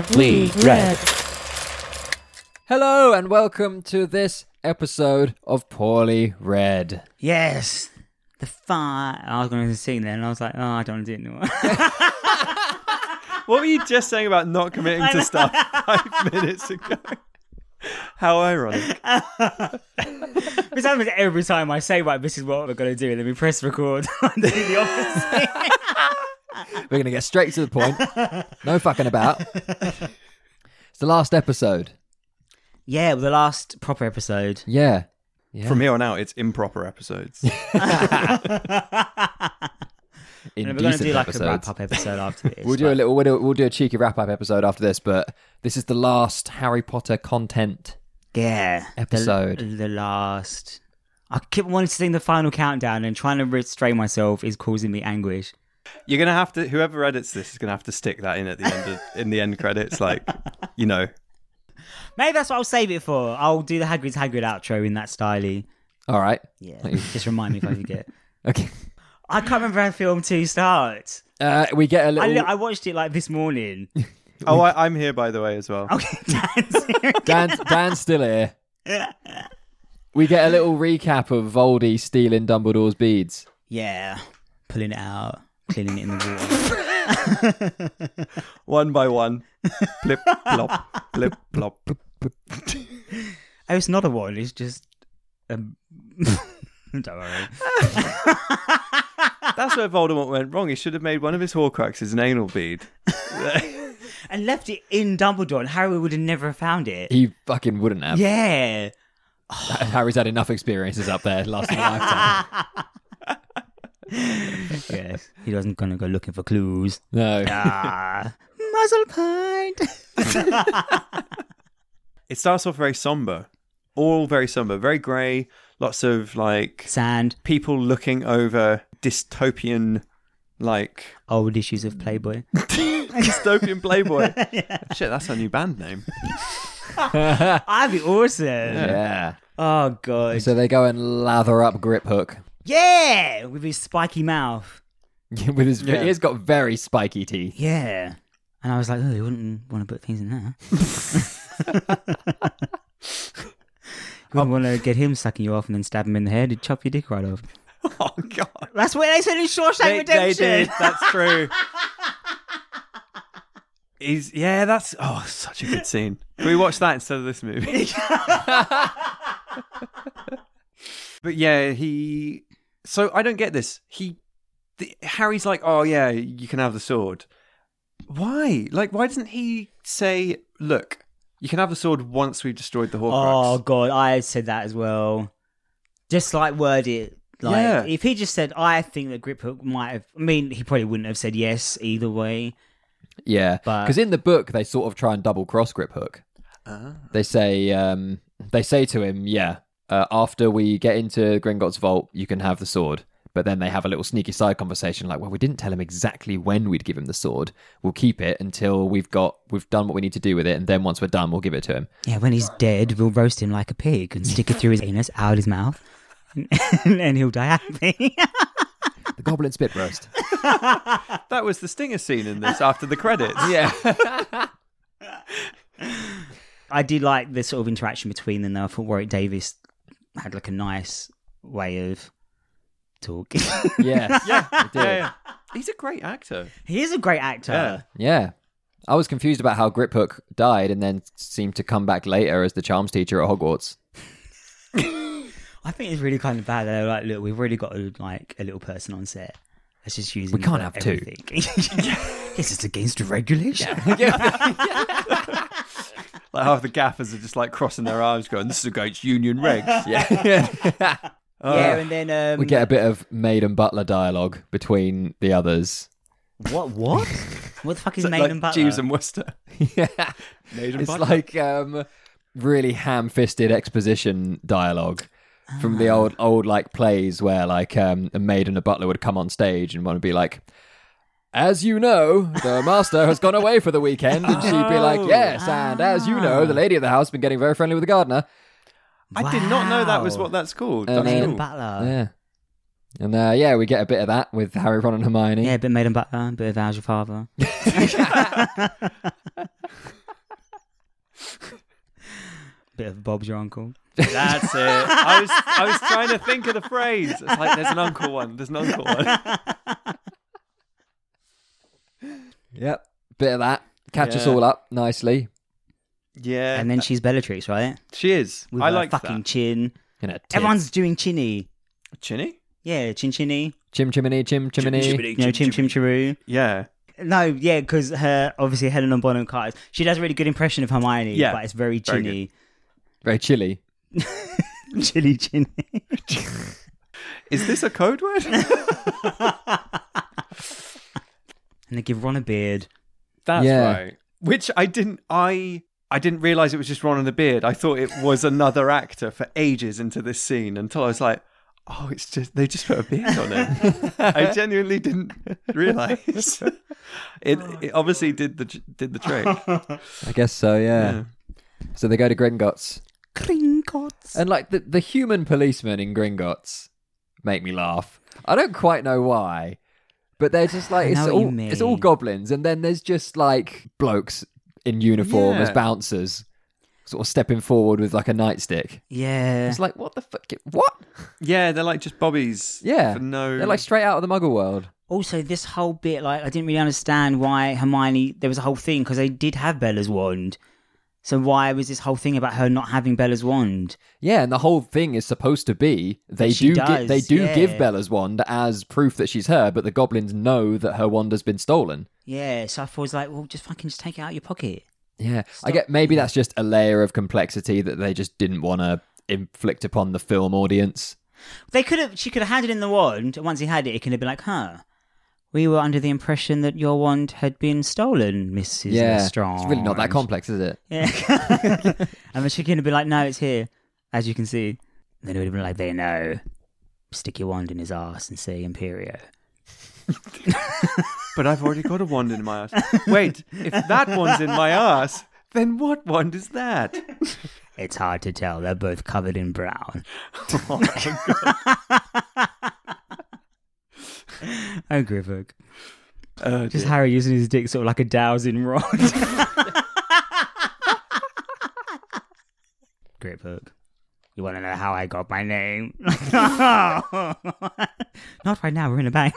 Simply Red. Hello and welcome to this episode of Poorly Read. Yes. The fire. I was going to sing then, and I was like, oh, I don't want to do it anymore. What were you just saying about not committing to stuff 5 minutes ago? How ironic. This happens every time I say, right, this is what we're going to do, and then we press record and do the opposite. We're going to get straight to the point. No fucking about. It's the last episode. Yeah, the last proper episode. Yeah. From here on out, it's improper episodes. And we're going to do like a wrap-up episode after this. We'll do a cheeky wrap-up episode after this, but this is the last Harry Potter content episode. The last. I keep wanting to sing the final countdown, and trying to restrain myself is causing me anguish. You're gonna have to. Whoever edits this is gonna have to stick that in at the end in the end credits, like you know. Maybe that's what I'll save it for. I'll do the Hagrid outro in that style. All right. Yeah. Just remind me if I forget. Okay. I can't remember how film 2 starts. We get a little. I watched it like this morning. Oh, I'm here by the way as well. Okay, Dan's here. Dan's still here. We get a little recap of Voldy stealing Dumbledore's beads. Yeah. Pulling it out. Cleaning it in the water. One by one. Plip, plop, plip, plop. Oh, it's not a one. It's just... Don't worry. That's where Voldemort went wrong. He should have made one of his Horcruxes an anal bead. And left it in Dumbledore, and Harry would have never found it. He fucking wouldn't have. Yeah. Harry's had enough experiences up there lasting a lifetime. Yes. He wasn't going to go looking for clues. No. Muzzle point. It starts off very somber. All very somber. Very grey. Lots of, like... Sand. people looking over dystopian, like... Old issues of Playboy. dystopian Playboy. Yeah. Shit, that's our new band name. That'd be awesome. Yeah. Oh, God. So they go and lather up Griphook. Yeah! With his spiky mouth. With his, He's got very spiky teeth. Yeah. And I was like, oh, you wouldn't want to put things in there. You wouldn't want to get him sucking you off and then stab him in the head. He'd chop your dick right off. Oh, God. That's what they said in Shawshank Redemption. They did. That's true. That's... Oh, such a good scene. Can we watch that instead of this movie? But yeah, So I don't get this. Harry's like, oh yeah, you can have the sword. Why? Like, why doesn't he say, look, you can have the sword once we've destroyed the Horcrux? Oh, God, I said that as well. Just, like, word it. Like, if he just said, I think that Griphook might have... I mean, he probably wouldn't have said yes either way. Yeah, But- because in the book, they sort of try and double-cross Griphook. They say to him, after we get into Gringotts vault, you can have the sword. But then they have a little sneaky side conversation like, well, we didn't tell him exactly when we'd give him the sword. We'll keep it until we've done what we need to do with it, and then once we're done, we'll give it to him. Yeah, when he's dead, we'll roast him like a pig and stick it through his anus, out his mouth, and he'll die happy. The goblin spit roast. That was the stinger scene in this after the credits. Yeah. I did like the sort of interaction between them, though. I thought Warwick Davis had like a nice way of talking. Yeah. Yeah. He's a great actor. He is a great actor. Yeah. I was confused about how Griphook died and then seemed to come back later as the charms teacher at Hogwarts. I think it's really kind of bad. They're like, look, we've really got a little person on set. Let's just use him. We can't for have everything. Yes, it's against regulation. Like half the gaffers are just like crossing their arms going, this is against union regs. Yeah. And then... we get a bit of maid and butler dialogue between the others. What? What the fuck is Maid like and Butler? Jeeves and Worcester. Yeah. Maid and It's Butler. like really ham-fisted exposition dialogue from the old like plays where like a maid and a butler would come on stage and want to be like, as you know, the master has gone away for the weekend, and she'd be like, yes, and as you know, the lady of the house has been getting very friendly with the gardener. I did not know that was what that's called. That's Maid cool. and Butler. Yeah. And we get a bit of that with Harry, Ron and Hermione. Yeah, a bit Maid and Butler, a bit of How's Your Father. Bob's your uncle. That's it. I was trying to think of the phrase. It's like there's an uncle one. There's an uncle one. Yep. Bit of that. Catch us Yeah. all up nicely. Yeah. And then she's Bellatrix, right? she is. With I her like fucking that. chin. In a tits. Everyone's doing chinny. Chinny? Yeah, chin chinny. Chim chimney, chim chimney. You know, chim chim chiroo. Yeah. No, yeah, because her obviously Helena Bonham Carter. She does a really good impression of Hermione. Yeah, but it's very very chinny. Very chilly. Chilly chinny. Is this a code word? And they give Ron a beard. That's Yeah. right. Which I didn't realize it was just Ron and the beard. I thought it was another actor for ages into this scene until I was like, oh, it's just they just put a beard on him. I genuinely didn't realize. It obviously did the trick. I guess so, yeah. So they go to Gringotts. Gringotts. And like the human policemen in Gringotts make me laugh. I don't quite know why. But they're just like, I know what you mean. it's all goblins. And then there's just like blokes in uniform Yeah. as bouncers, sort of stepping forward with like a nightstick. Yeah. It's like, what the fuck? What? Yeah, they're like just bobbies. Yeah. For no. They're like straight out of the Muggle world. Also, this whole bit, like, I didn't really understand why Hermione, there was a whole thing, because they did have Bella's wand. So why was this whole thing about her not having Bella's wand? Yeah, and the whole thing is supposed to be they she do does, yeah. give Bella's wand as proof that she's her, but the goblins know that her wand has been stolen. Yeah, so I thought it was like, well, just take it out of your pocket. Yeah, I get maybe that's just a layer of complexity that they just didn't want to inflict upon the film audience. She could have had it in the wand, and once he had it, it could have been like, we were under the impression that your wand had been stolen, Mrs. Lestrange. It's really not that complex, is it? Yeah. And then she could have been like, no, it's here, as you can see. Then it would have been like, they know. Stick your wand in his ass and say Imperio. But I've already got a wand in my ass. Wait, if that one's in my ass, then what wand is that? It's hard to tell. They're both covered in brown. Oh, Griphook. Just Harry using his dick sort of like a dowsing rod. Griphook. You want to know how I got my name? Not right now. We're in a bank.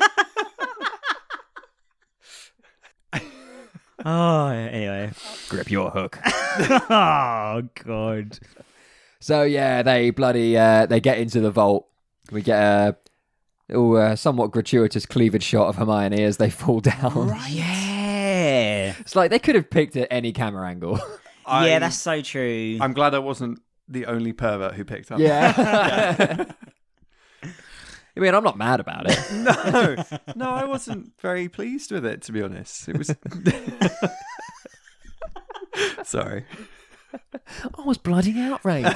Oh, anyway. Grip your hook. Oh, God. So yeah, they bloody they get into the vault. We get a somewhat gratuitous cleavage shot of Hermione as they fall down. Right. Yeah. It's like they could have picked at any camera angle. Yeah, that's so true. I'm glad I wasn't the only pervert who picked up. Yeah. I mean, I'm not mad about it. No, I wasn't very pleased with it, to be honest. It was. Sorry. I was bloody outraged.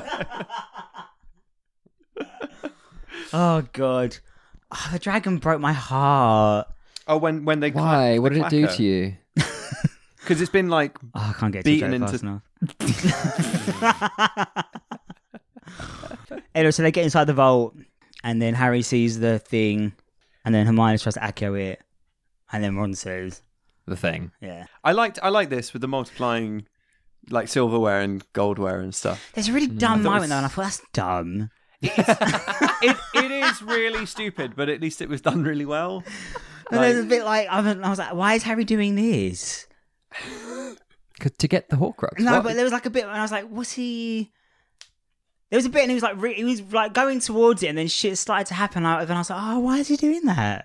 Oh, God. Oh, the dragon broke my heart. Oh, when they Why? clapped What the did it do clacker. to you? Because it's been like Oh, I can't get to Beaten it fast into- enough. Anyway, so they get inside the vault, and then Harry sees the thing, and then Hermione tries to echo it, and then Ron says, The thing. yeah. I like this with the multiplying like silverware and goldware and stuff. There's a really dumb thought it moment was- though, and I thought, that's dumb. It is really stupid, but at least it was done really well. And there's a bit like, I was like, why is Harry doing this? To get the Horcrux. No, What? but there was like a bit, and I was like, what's he... There was a bit, and he was like going towards it, and then shit started to happen, and I was like, oh, why is he doing that?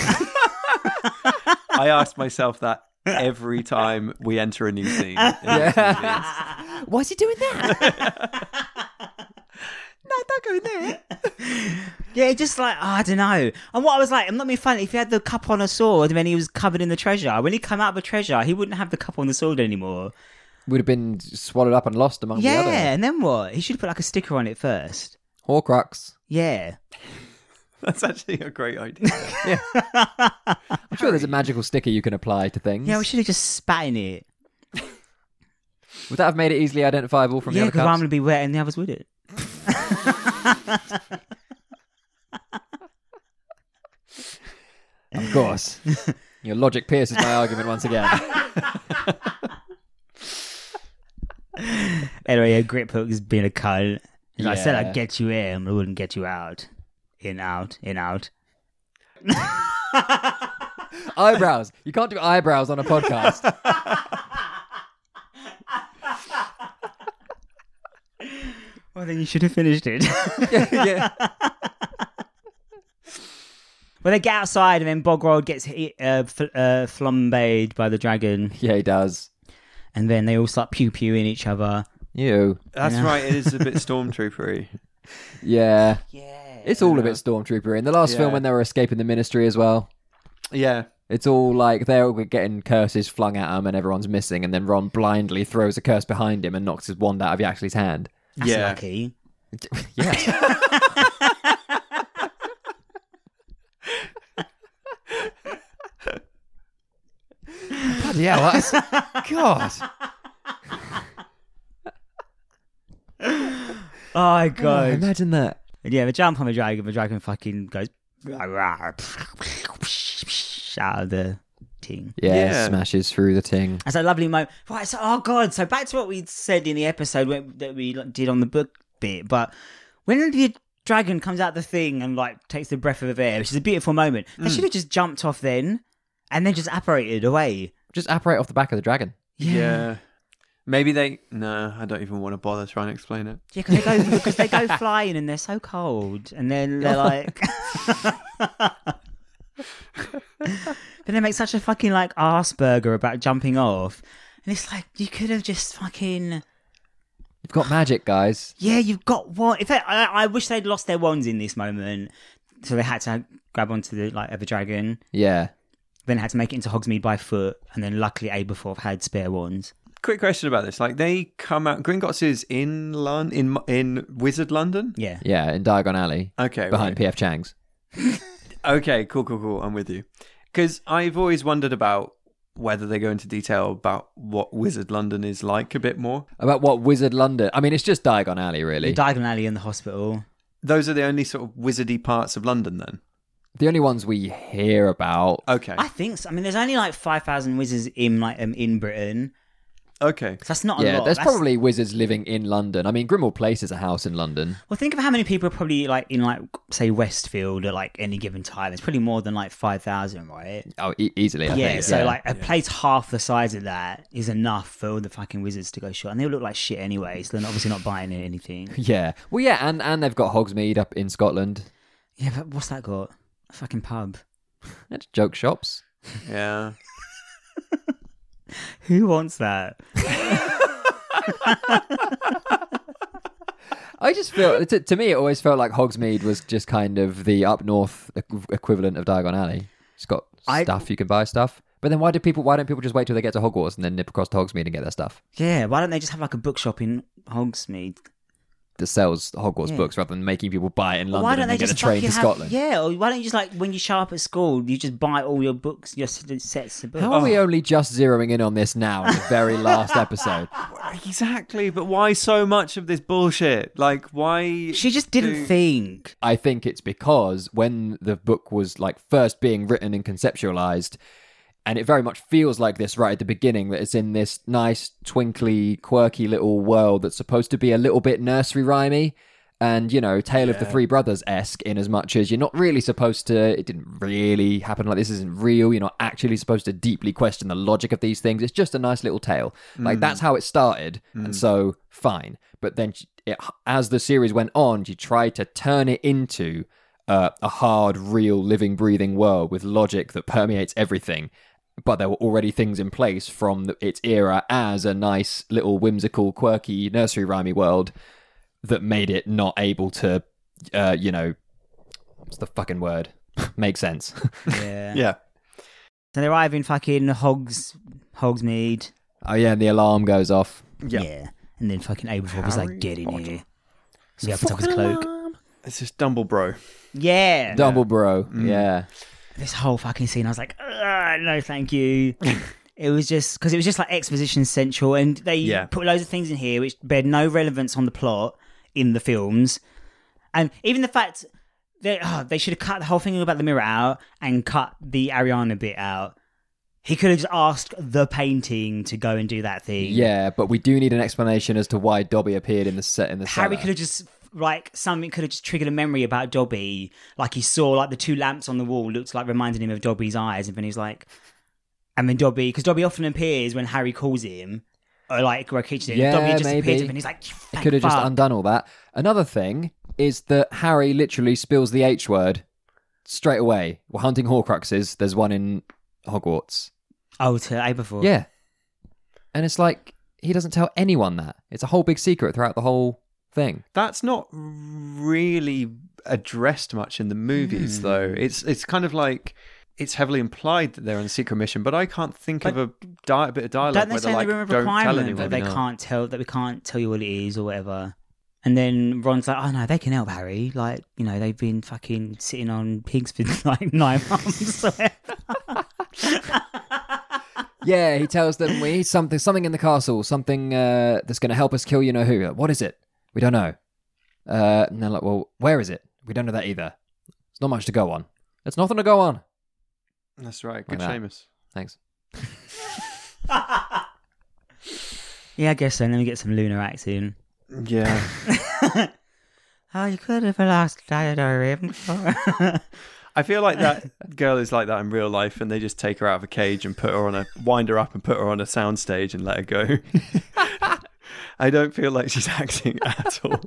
I asked myself that every time we enter a new scene. Yeah. Why is he doing that? No, don't go in there. Yeah, just like, I don't know. And what I was like, I'm not being funny, if he had the cup on a sword and then he was covered in the treasure, when he came out of the treasure, he wouldn't have the cup on the sword anymore. Would have been swallowed up and lost among the Yeah, other. and then what? He should put like a sticker on it first. Horcrux. Yeah. That's actually a great idea. I'm sure there's a magical sticker you can apply to things. Yeah, we should have just spat in it. Would that have made it easily identifiable from the Yeah, other because I'm cups? going to be wet and the others wouldn't. Of course. Your logic pierces my argument once again. Anyway, Griphook is being a cunt. He's like, I said Yeah. I'd get you in, but I wouldn't get you out. In, out, in, out. Eyebrows. You can't do eyebrows on a podcast. Well, then you should have finished it. Yeah. Well, they get outside and then Bogrod gets flambéed by the dragon. Yeah, he does. And then they all start pew-pewing each other. You. That's Yeah. right. It is a bit stormtroopery. Yeah. Yeah. It's all a bit Stormtrooper. In the last film Yeah. when they were escaping the Ministry as well, Yeah. it's all like they're getting curses flung at them and everyone's missing, and then Ron blindly throws a curse behind him and knocks his wand out of Yaxley's hand. That's Yeah. lucky. Yeah. Bloody hell, that's... God. Oh, my Oh, God. imagine that. Yeah, they jump on the dragon fucking goes out of the thing. Yeah, smashes through the ting. That's a lovely moment. Right, so, oh God, so back to what we said in the episode that we did on the book bit, but when the dragon comes out the thing and like takes the breath of air, which is a beautiful moment, they should have just jumped off then and then just apparated away. Just apparate off the back of the dragon. Yeah. Maybe they... No, I don't even want to bother trying to explain it. Yeah, because they go flying and they're so cold, and then they're like, but they make such a fucking like arse burger about jumping off, and it's like you could have just fucking You've got magic, guys. yeah, you've got one. In fact, I wish they'd lost their wands in this moment, so they had to grab onto the like of a dragon, Yeah. then had to make it into Hogsmeade by foot, and then luckily Aberforth had spare wands. Quick question about this. Like, they come out... Gringotts is in in Wizard London? Yeah, Yeah, in Diagon Alley. Okay, Behind right. P.F. Chang's. Okay, cool. I'm with you. Because I've always wondered about whether they go into detail about what Wizard London is like a bit more. About what Wizard London... I mean, it's just Diagon Alley, really. the Diagon Alley in the hospital. Those are the only sort of wizardy parts of London, then? The only ones we hear about... Okay. I think so. I mean, there's only like 5,000 wizards in Britain. Okay. So that's not a Yeah, lot. there's That's- probably wizards living in London. I mean, Grimmauld Place is a house in London. Well, think of how many people are probably like in like say Westfield at like any given time. There's probably more than like 5,000, right? Oh, easily, I Yeah. think. So like a place half the size of that is enough for all the fucking wizards to go short, and they all look like shit anyway. So they're obviously not buying anything. Yeah. Well, yeah, and they've got Hogsmeade up in Scotland. Yeah, but what's that got? A fucking pub. It's joke shops. Yeah. Who wants that? I just feel, to me, it always felt like Hogsmeade was just kind of the up north equivalent of Diagon Alley. It's got stuff, you can buy stuff. But then why don't people just wait till they get to Hogwarts and then nip across to Hogsmeade and get their stuff? Yeah. Why don't they just have like a bookshop in Hogsmeade? That sells Hogwarts books rather than making people buy it in London Why don't and they then get a just train to fucking Scotland. Yeah, or why don't you just like when you show up at school, you just buy all your books, your sets of books. How are we only just zeroing in on this now in the very last episode? Exactly. But why so much of this bullshit? Like, why... She just didn't think. I think it's because when the book was like first being written and conceptualized, and it very much feels like this right at the beginning, that it's in this nice, twinkly, quirky little world that's supposed to be a little bit nursery rhymey. And, you know, Tale of the Three Brothers-esque in as much as you're not really supposed to... It didn't really happen like this isn't real. You're not actually supposed to deeply question the logic of these things. It's just a nice little tale. Like, that's how it started. And so, fine. But then, as the series went on, she tried to turn it into a hard, real, living, breathing world with logic that permeates everything. But there were already things in place from its era as a nice, little, whimsical, quirky, nursery rhymey world that made it not able to, you know, what's the fucking word? Make sense. Yeah. Yeah. So they arrive in fucking Hogsmeade. Oh yeah, and the alarm goes off. Yeah. And then fucking Aberforth is like, Harry get in Potter. here. So he opens up his cloak. It's just Dumbledore. Yeah. Dumbledore, yeah. This whole fucking scene, I was like, no, thank you. It was just because it was just like exposition central, and they put loads of things in here which bear no relevance on the plot in the films, and even the fact that they should have cut the whole thing about the mirror out and cut the Ariana bit out. He could have just asked the painting to go and do that thing. Yeah, but we do need an explanation as to why Dobby appeared in the set in the Harry cellar. could have just something could have just triggered a memory about Dobby. Like he saw like the two lamps on the wall looked like reminding him of Dobby's eyes, and then he's like, and then Dobby, because Dobby often appears when Harry calls him, or like we're kitchen. Yeah, Dobby just maybe. appears and he's like, It could have just undone all that. Another thing is that Harry literally spills the H word straight away. We're hunting Horcruxes. There's one in Hogwarts. Oh, to Aberforth. Yeah. And it's like, he doesn't tell anyone that. It's a whole big secret throughout the whole thing. That's not really addressed much in the movies, though. It's kind of like it's heavily implied that they're on a secret mission, but I can't think of a bit of dialogue Don't they where say they're in the room like, of "Don't tell requirement anyone." that they can't tell that we can't tell you what it is or whatever? And then Ron's like, "Oh no, they can help Harry. Like, you know, they've been fucking sitting on pigs for like 9 months." Yeah, he tells them we need something in the castle, something that's going to help us kill you know who. What is it? We don't know. And they're like, well, where is it? We don't know that either. There's not much to go on. There's nothing to go on. That's right. Good, Like that. Seamus. Thanks. Yeah, I guess so. And then we get some lunar acting. Yeah. Oh, you could have lost Ravenclaw. I feel like that girl is like that in real life, and they just take her out of a cage and wind her up and put her on a soundstage and let her go. I don't feel like she's acting at all.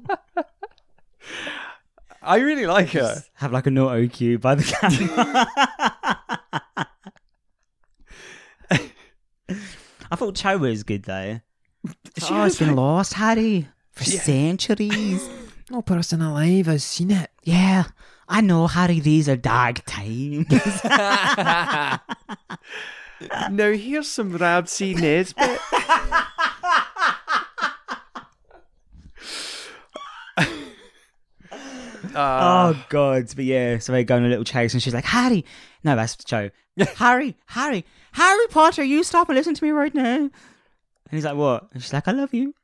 I really like her. Have like an auto cue by the camera. I thought Cho was good though. It's been lost, Harry, for centuries. No person alive has seen it. Yeah, I know, Harry. These are dark times. No, here's some Rabsy Nesbit. Oh God! But yeah, so they go on a little chase, and she's like, "Harry, no, that's Cho. Harry Potter, you stop and listen to me right now." And he's like, "What?" And she's like, "I love you."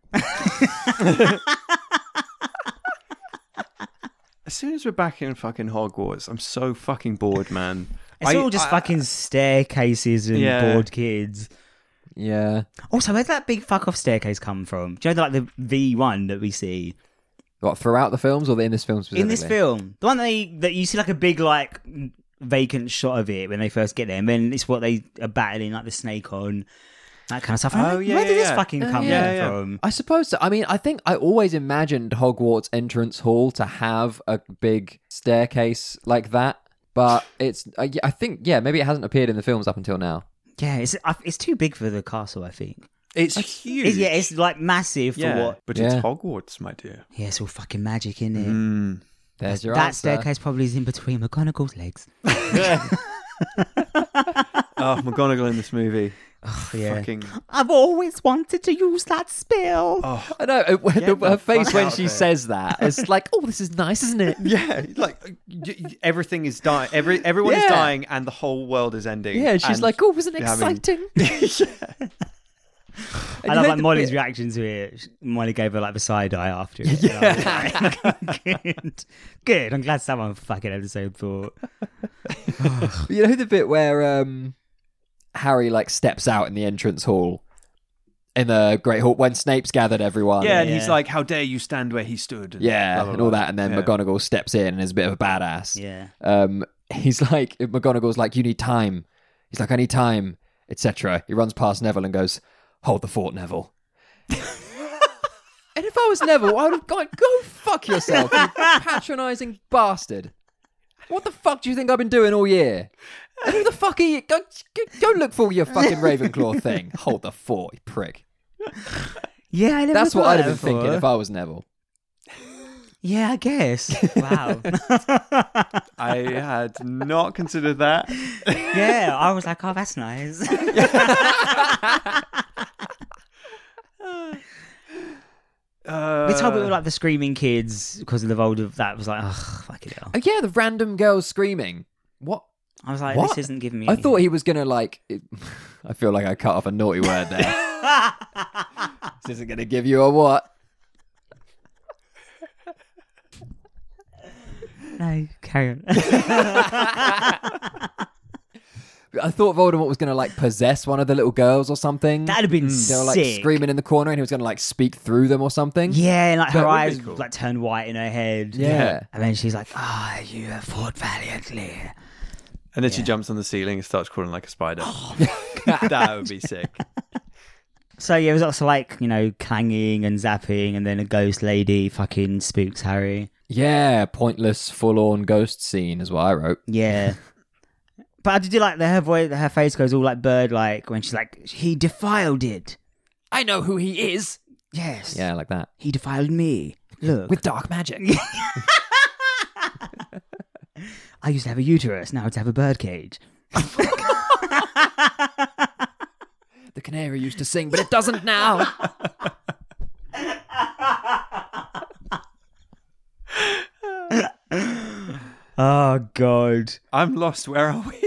As soon as we're back in fucking Hogwarts, I'm so fucking bored, man. It's all just fucking staircases and Yeah. bored kids. Yeah. Also, where's that big fuck off staircase come from? Do you know, like the V1 that we see What, throughout the films or in this film specifically? in this film? The one that you see like a big like vacant shot of it when they first get there, and then it's what they are battling like the snake on, that kind of stuff. And I'm Oh, like, yeah, where did yeah, this yeah. fucking come yeah. from? I suppose so. I mean, I think I always imagined Hogwarts entrance hall to have a big staircase like that, but it's. I think maybe it hasn't appeared in the films up until now. Yeah, it's too big for the castle, I think. It's huge. It's like massive for what? But Yeah. it's Hogwarts, my dear. Yeah, it's all fucking magic, isn't it? There's your That answer. staircase probably is in between McGonagall's legs. Oh, McGonagall in this movie. Yeah. Fucking. I've always wanted to use that spell. Oh, I know Get her the face fuck when out she of here. says that. It's like, oh, this is nice, isn't it? yeah. Like everything is dying. Everyone is Yeah. dying, and the whole world is ending. Yeah, she's And like, oh, wasn't it having- exciting? yeah. I love like Molly's reaction to it. Molly gave her like the side eye after it. Yeah. Good. I'm glad someone fucking episode thought. You know the bit where Harry like steps out in the entrance hall in the Great Hall when Snape's gathered everyone. Yeah, and Yeah. he's like, "How dare you stand where he stood?" And Yeah, blah, blah, and all blah. that, and then Yeah. McGonagall steps in and is a bit of a badass. Yeah. He's like, McGonagall's like, you need time. He's like, I need time, etc. He runs past Neville and goes, hold the fort, Neville. And if I was Neville, I would have gone, go fuck yourself, you patronising bastard. What the fuck do you think I've been doing all year? And who the fuck are you? Go look for your fucking Ravenclaw thing. Hold the fort, you prick. Yeah, I never That's what thought I'd have that been thinking before. if I was Neville. Yeah, I guess. Wow. I had not considered that. Yeah, I was like, oh, that's nice. We told we were like the screaming kids because of the vold of that. Was like, oh, fuck it hell. Oh, yeah, the random girls screaming. What? I was like, What? this isn't giving me. I thought he was gonna like. I feel like I cut off a naughty word there. This isn't gonna give you a what? No, carry on. I thought Voldemort was going to like possess one of the little girls or something. That'd have been They were like sick. screaming in the corner, and he was going to like speak through them or something. Yeah, and like her That would be eyes cool. like turn white in her head. Yeah. And then she's like, you have fought valiantly. And then she jumps on the ceiling and starts crawling like a spider. That would be sick. So yeah, it was also like, clanging and zapping, and then a ghost lady fucking spooks Harry. Yeah, pointless, forlorn ghost scene is what I wrote. Yeah. But I did like her voice, her face goes all like bird-like when she's like, he defiled it. I know who he is. Yes. Yeah, like that. He defiled me. Look. With dark magic. I used to have a uterus, now I have a birdcage. The canary used to sing, but it doesn't now. Oh, God. I'm lost. Where are we?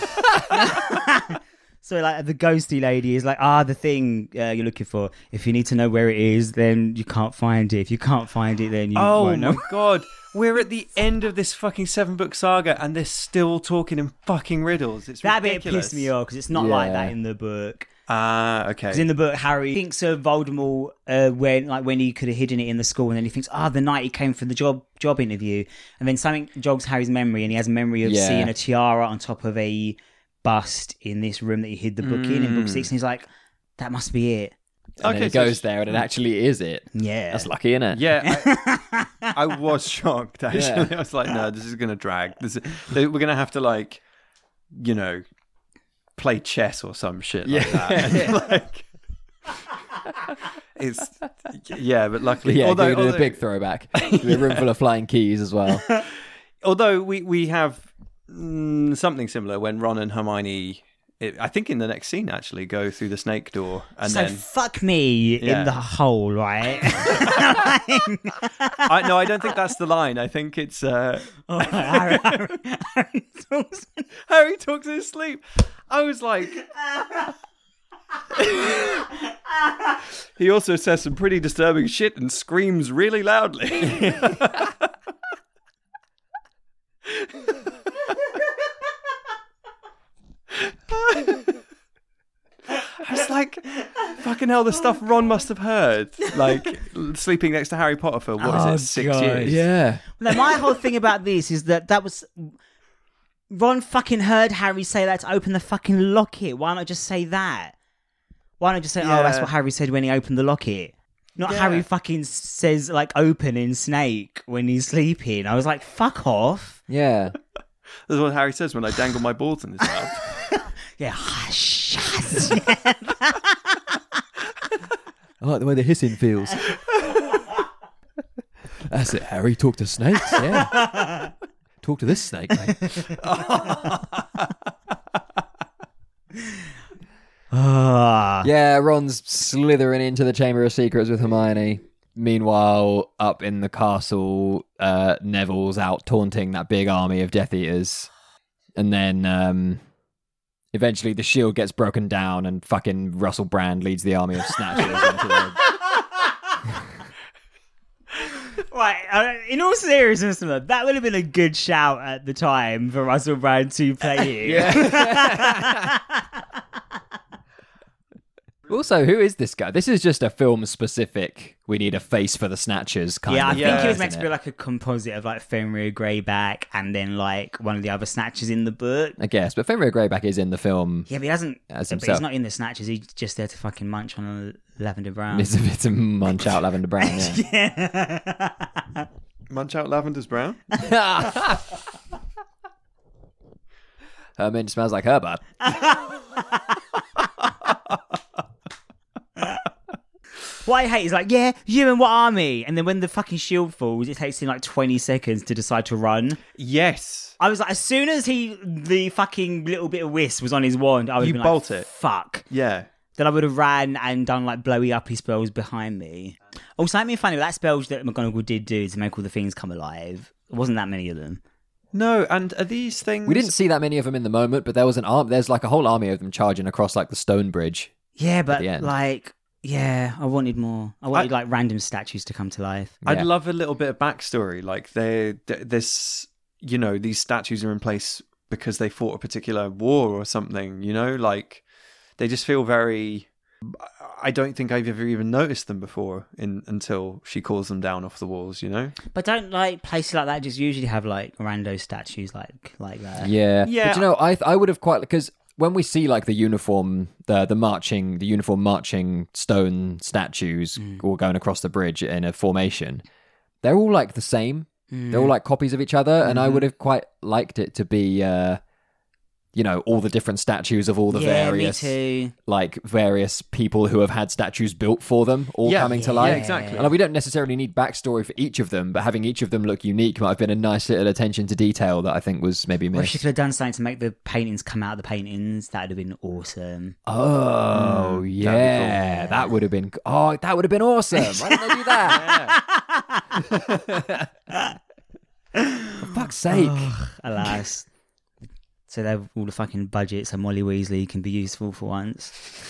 So, like, the ghosty lady is like, the thing you're looking for. If you need to know where it is, then you can't find it. If you can't find it, then you Oh won't know. my god. We're at the end of this fucking 7-book saga and they're still talking in fucking riddles. It's That bit ridiculous. pissed me off because it's not like Yeah. that in the book. Okay. Because in the book, Harry thinks of Voldemort when he could have hidden it in the school, and then he thinks, the night he came for the job interview, and then something jogs Harry's memory, and he has a memory of Yeah. seeing a tiara on top of a bust in this room that he hid the book in book 6, and he's like, that must be it. And then he so goes there, and it actually is it. Yeah. That's lucky, isn't it? Yeah, I was shocked actually. Yeah. I was like, no, this is going to drag. We're going to have to play chess or some shit like that. And, it's but luckily, Yeah, although a big throwback. A room full of flying keys as well. although we have something similar when Ron and Hermione, I think in the next scene actually, go through the snake door and So then fuck me in Yeah. the hole, right? I don't think that's the line. I think it's Harry talks. Harry talks in his sleep. I was like, he also says some pretty disturbing shit and screams really loudly. I was like, fucking hell, the stuff Ron must have heard. Like, sleeping next to Harry Potter for, what is it, 6 God. years? Yeah. No, my whole thing about this is that was Ron fucking heard Harry say that to open the fucking locket. Why not just say that? Why not just say, Yeah. that's what Harry said when he opened the locket? Not Yeah. Harry fucking says like open in Snake when he's sleeping. I was like, fuck off. Yeah. That's what Harry says when I dangle my balls in his mouth. Yeah, hush. I like the way the hissing feels. That's it, Harry. Talk to snakes, yeah. Talk to this snake, mate. Yeah, Ron's slithering into the Chamber of Secrets with Hermione. Meanwhile, up in the castle, Neville's out taunting that big army of Death Eaters. And then eventually the shield gets broken down and fucking Russell Brand leads the army of Snatchers into the... Right, in all seriousness, that would have been a good shout at the time for Russell Brand to play it. Also, who is this guy? This is just a film-specific, we need a face for the Snatchers kind Yeah, I of think it was isn't meant to be like a composite of like Fenrir Greyback and then like one of the other Snatchers in the book. I guess, but Fenrir Greyback is in the film. Yeah, but he doesn't. As But himself. he's not in the Snatchers. He's just there to fucking munch on a lavender brown. It's a bit of munch out Lavender Brown, yeah. Munch out Lavender's brown? Her mint smells like her butt. What I hate is like, yeah, you and what army? And then when the fucking shield falls, it takes him like 20 seconds to decide to run. Yes. I was like, as soon as the fucking little bit of whisk was on his wand, I would You have been bolt like, it. fuck. Yeah. Then I would have ran and done like blowy uppy spells behind me. Also, something funny, that spells that McGonagall did do to make all the things come alive. There wasn't that many of them. No, and are these things... We didn't see that many of them in the moment, but there was there's like a whole army of them charging across like the stone bridge. Yeah, but the end. like, yeah, I wanted more. I wanted like random statues to come to life. I'd Yeah. love a little bit of backstory. Like, there's, these statues are in place because they fought a particular war or something, you know? Like, they just feel very... I don't think I've ever even noticed them before until she calls them down off the walls, you know? But don't like places like that just usually have like rando statues like that? Yeah. Yeah. But you know, I would have quite, because when we see like the uniform marching stone statues all going across the bridge in a formation, they're all like the same. They're all like copies of each other, and I would have quite liked it to be you know, all the different statues of all the various, me too. like various people who have had statues built for them all coming to life. Yeah, exactly. And we don't necessarily need backstory for each of them, but having each of them look unique might have been a nice little attention to detail that I think was maybe Or if she missed. could have done something to make the paintings come out of the paintings, that would have been awesome. Oh, yeah. That would have been... Oh, that would have been awesome. Why didn't they do that? For fuck's sake. Alas. So they have all the fucking budget so Molly Weasley can be useful for once.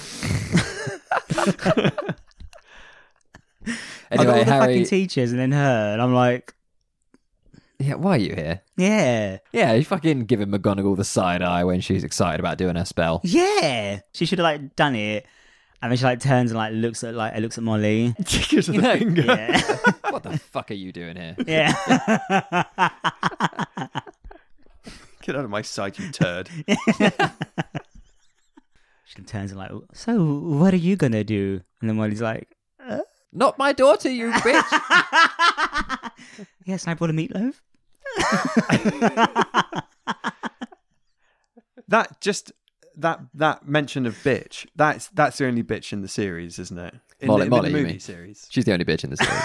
I got all Anyway, the Harry... fucking teachers and then her, and I'm like, Yeah, why are you here? yeah. Yeah, you fucking giving McGonagall the side eye when she's excited about doing her spell. Yeah. She should have like done it. And then she like turns and like looks at Molly. Gives her the finger. Yeah. What the fuck are you doing here? Yeah. Get out of my sight, you turd. She turns and like, so what are you gonna do? And then Molly's like, Not my daughter, you bitch! yes, I brought a meatloaf. That mention of bitch, that's the only bitch in the series, isn't it? In Molly, the you movie mean? series. She's the only bitch in the series.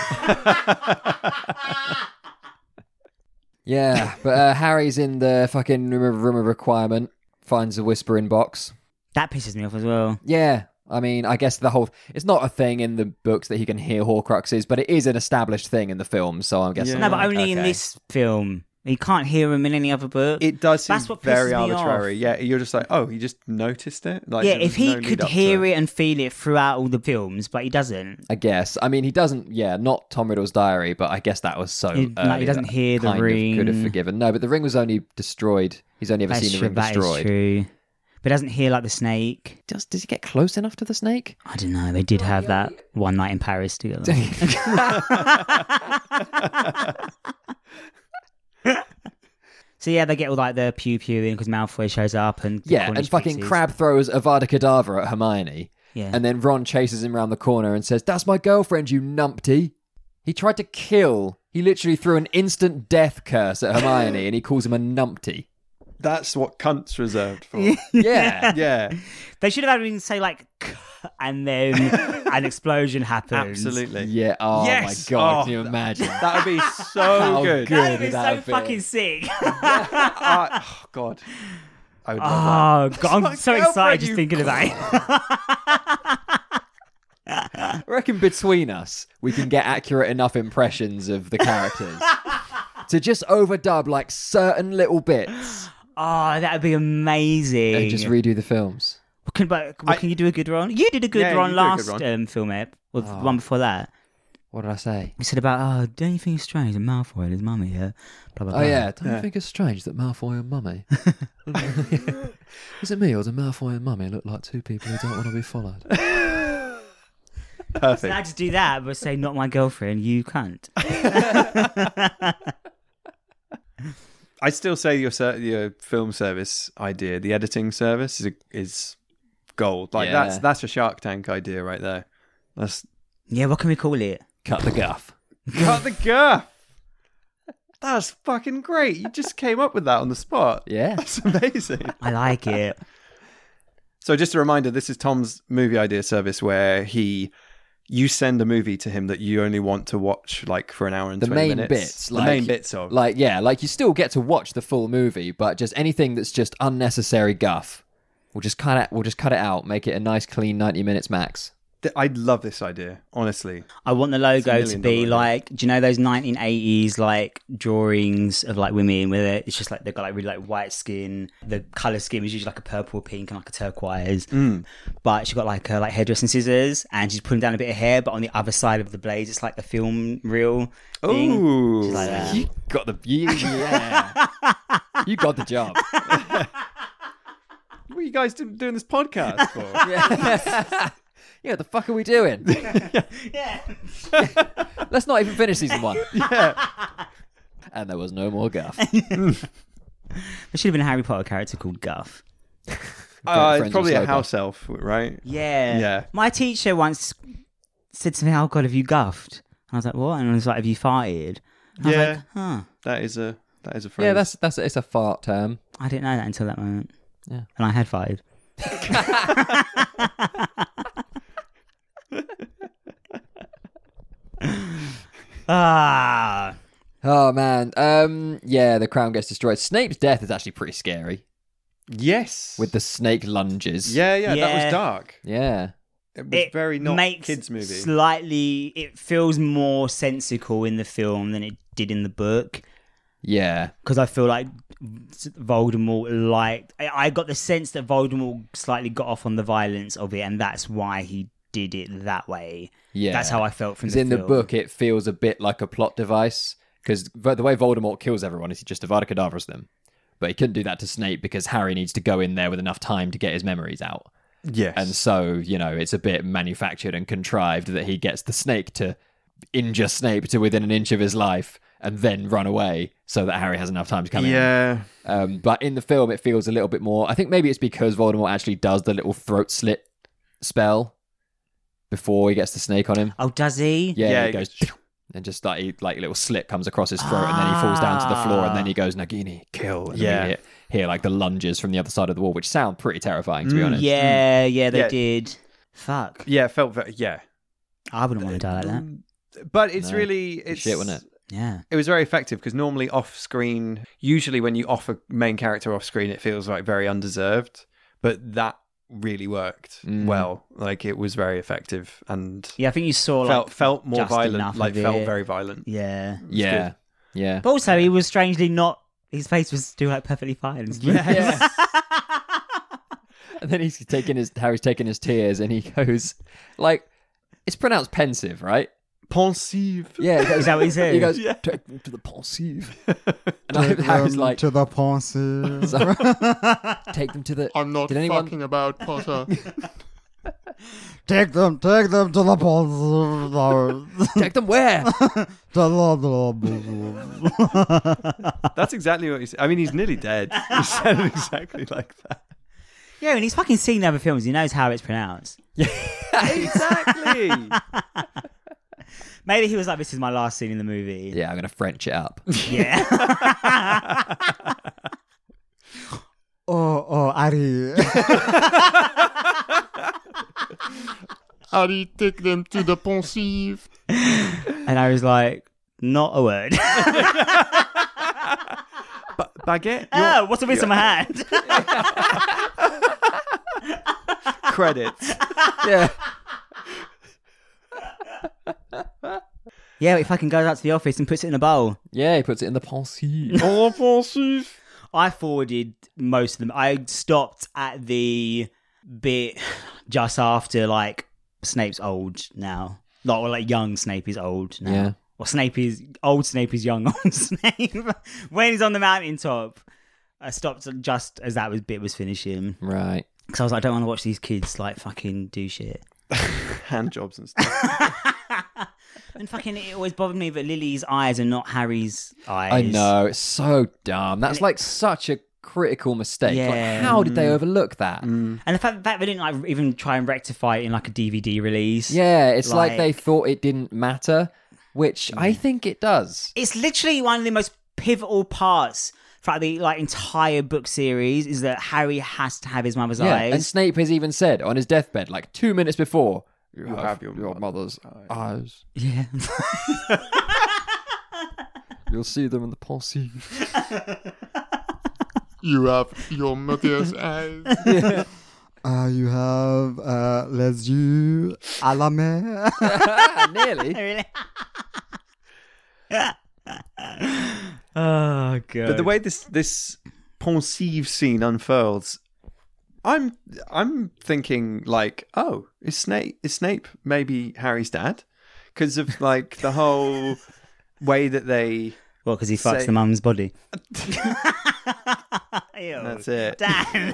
Yeah, but Harry's in the fucking room of requirement, finds a whispering box. That pisses me off as well. Yeah, I mean, I guess it's not a thing in the books that he can hear Horcruxes, but it is an established thing in the film, so I'm guessing... No, but only in this film. You can't hear him in any other book. It does seem That's what very pisses me arbitrary. off. Yeah, you're just like, oh, you just noticed it? Like, Yeah, there was if he no lead could up to hear it and feel it throughout all the films, but he doesn't. I guess. I mean, he doesn't, not Tom Riddle's diary, but I guess that was so He early doesn't that hear the kind of ring. could have forgiven. No, but the ring was only destroyed. He's only ever That's seen the true, ring that is destroyed. true. But he doesn't hear like the snake. Does he get close enough to the snake? I don't know. They did have that one night in Paris together. So yeah, they get all like the pew pew in because Malfoy shows up and Yeah, and fucking Crabbe throws Avada Kedavra at Hermione. Yeah. And then Ron chases him around the corner and says, "That's my girlfriend, you numpty." He tried to kill. He literally threw an instant death curse at Hermione and he calls him a numpty. That's what cunt's reserved for. Yeah. Yeah, They should have had him say like, and then an explosion happens. absolutely. Yeah. Oh Yes! my God. Oh, Can you imagine? That would be so How good. good. That would be would so that have been? fucking sick. Oh, God. I would love Oh, God, I'm so excited just thinking about it. I reckon between us, we can get accurate enough impressions of the characters to just overdub like certain little bits Oh, that would be amazing. and just redo the films. Can you do a good Ron? You did a good Yeah, Ron you did a last good Ron. film ep, or the one before that. What did I say? You said about, don't you think it's strange that Malfoy and his mummy here? Blah, blah, blah. Oh yeah, don't you think it's strange that Malfoy and Mummy? Is it me or do Malfoy and Mummy look like two people who don't want to be followed? So Perfect. I just do that, but say, not my girlfriend, you cunt. I still say your film service idea, the editing service, is gold. Like Yeah. that's a Shark Tank idea right there. That's Yeah, what can we call it? Cut the guff. cut the guff. That's fucking great. You just came up with that on the spot. Yeah. That's amazing. I like it. So just a reminder, this is Tom's movie idea service where you send a movie to him that you only want to watch like for an hour and The 20 main minutes. bits. The main bits of. Like you still get to watch the full movie, but just anything that's just unnecessary guff, we'll just cut it out, make it a nice clean 90 minutes max. I love this idea, honestly. I want the logo It's to $1 be million like, do you know those 1980s like drawings of like women with it? It's just like they've got like really like white skin. The colour scheme is usually like a purple, pink, and like a turquoise. But she's got like her like hairdressing scissors, and she's pulling down a bit of hair. But on the other side of the blades, it's like a film reel thing. Ooh. She's like that. You got the yeah. You got the job. What are you guys doing this podcast for? Yeah, what the fuck are we doing? Yeah. Let's not even finish season 1. Yeah. And there was no more guff. There should have been a Harry Potter character called Guff. It's Friends probably of a Sloper. house elf, right? Yeah. Yeah. My teacher once said to me, "Oh God, have you guffed?" And I was like, "What?" And I was like, "Have you farted?" And I was Yeah. like, "Huh." That is a phrase. Yeah, that's it's a fart term. I didn't know that until that moment. Yeah. And I had farted. Ah. Oh man. Yeah, the crown gets destroyed. Snape's death is actually pretty scary. Yes. With the snake lunges. yeah, that Yeah. was dark. Yeah. It was very not makes kids movie. Slightly, it feels more sensical in the film than it did in the book. Yeah. Because I feel like Voldemort I got the sense that Voldemort slightly got off on the violence of it, and that's why he did it that way. Yeah. That's how I felt from 'Cause the in film. the book, it feels a bit like a plot device. Because the way Voldemort kills everyone is he just Avada Kedavras them. But he couldn't do that to Snape because Harry needs to go in there with enough time to get his memories out. Yes. And so, you know, it's a bit manufactured and contrived that he gets the snake to injure Snape to within an inch of his life and then run away so that Harry has enough time to come in. yeah. But in the film, it feels a little bit more... I think maybe it's because Voldemort actually does the little throat slit spell before he gets the snake on him. Oh, does he? Yeah, he he goes... And just like a little slit comes across his throat and then he falls down to the floor and then he goes, Nagini, kill. And Yeah. then we hear like the lunges from the other side of the wall, which sound pretty terrifying, to be honest. Yeah, they Yeah. did. Fuck. Yeah, it felt very... Yeah. I wouldn't want to die like that. But it's No. really... It's Shit, wasn't it? Yeah. It was very effective because normally off screen, usually when you off a main character off screen, it feels like very undeserved. But that really worked well. Like it was very effective and Yeah, I think you saw like felt more just violent. enough Like of felt it. very violent. Yeah. Yeah. Yeah. But also, he was strangely not. His face was still like perfectly fine. And stuff. Yeah. And then Harry's taking his tears and he goes, like, it's pronounced pensive, right? Pensive. Yeah. He goes, Is that what he said? He goes, take them to the pensive. And Harry's like, to the pensive. so- take them to the... I'm not Did anyone- fucking about Potter. Take them to the pensive. Take them where? That's exactly what he said. I mean, he's nearly dead. He said it exactly like that. Yeah, and he's fucking seen other films. He knows how it's pronounced. Exactly. Maybe he was like, "This is my last scene in the movie." Yeah, I'm going to French it up. Yeah. Oh, Ari. Ari, take them to the pensive. And I was like, "Not a word." Baguette. Oh, what's a bit on my hand? Credits. Yeah. Yeah, he fucking goes out to the office and puts it in a bowl. Yeah, he puts it in the pensive. Oh, pensive. I forwarded most of them. I stopped at the bit just after like Snape's old now. Like young Snape is old now. Yeah. Or Snape is young old Snape. When he's on the mountaintop, I stopped just as bit was finishing. Right. Because I was like, I don't want to watch these kids like fucking do shit. Hand jobs and stuff. And fucking it always bothered me that Lily's eyes are not Harry's eyes. I know, it's so dumb. That's like such a critical mistake. Yeah. Like, how did they overlook that? And the fact that they didn't like even try and rectify it in like a DVD release. Yeah, it's like they Like- thought it didn't matter, which I think it does. It's literally one of the most pivotal parts for the like entire book series is that Harry has to have his mother's Yeah, eyes. and Snape has even said on his deathbed, like 2 minutes before, you have your mother's eyes. Yeah. You'll see them in the pensive. You have your mother's eyes. You have les yeux à la mer. Nearly. Really? Oh god. But the way this pensive scene unfurls, I'm thinking like, oh, is Snape maybe Harry's dad? Because of like the whole way that they Well, because he fucks Say- the mum's body. Ew. That's it. Dan.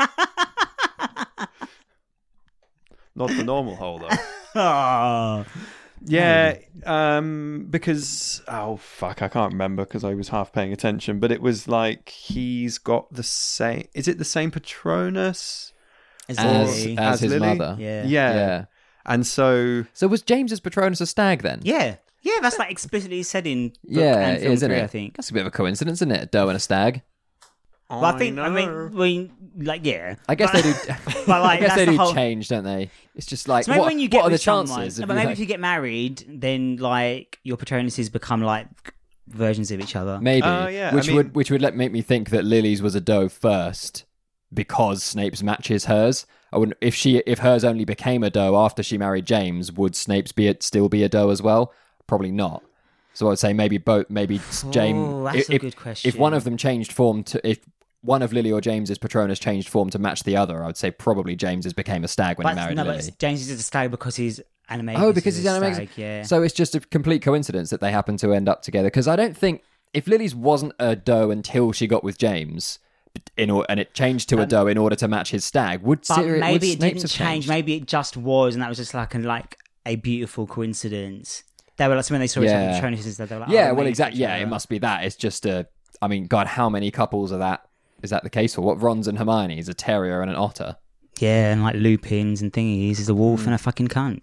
Not the normal hole though. Oh. Yeah, because fuck, I can't remember because I was half paying attention. But it was like he's got the same. Is it the same Patronus As his Lily? mother. Yeah. Yeah. And so Was James's Patronus a stag then? Yeah. Yeah, that's like explicitly said in book Yeah, and it film is, isn't 3, it? I think. That's a bit of a coincidence, isn't it? A doe and a stag. But I think, like, yeah. I guess But- they do. But like, I guess that's they the do whole... change, don't they? It's just like, So maybe what, when you get what are the with someone- chances? No, of but you, maybe like- if you get married, then like your Patronuses become like versions of each other. Maybe. yeah, Which I mean- would make me think that Lily's was a doe first because Snape's matches hers. I wouldn't if hers only became a doe after she married James, would Snape's still be a doe as well? Probably not. So I would say maybe James. That's a good question. If one of them changed form if one of Lily or James's Patronus changed form to match the other, I would say probably James's became a stag when he married Lily. But James is a stag because he's animated. Oh, because he's a animated. stag, yeah. So it's just a complete coincidence that they happen to end up together. Because I don't think if Lily's wasn't a doe until she got with James, and it changed to a doe in order to match his stag, would But Sirius, maybe would it Snape's didn't have change. changed? Maybe it just was, and that was just like a beautiful coincidence. They were like, so when they saw each other, Yeah. Patronuses, they were like, Yeah, oh, well, maybe exactly. each Yeah, other. it must be that. It's just a. I mean, God, how many couples is that the case for? What Ron's and Hermione's, a terrier and an otter. Yeah, and like Lupins and thingies. He's a wolf and a fucking cunt.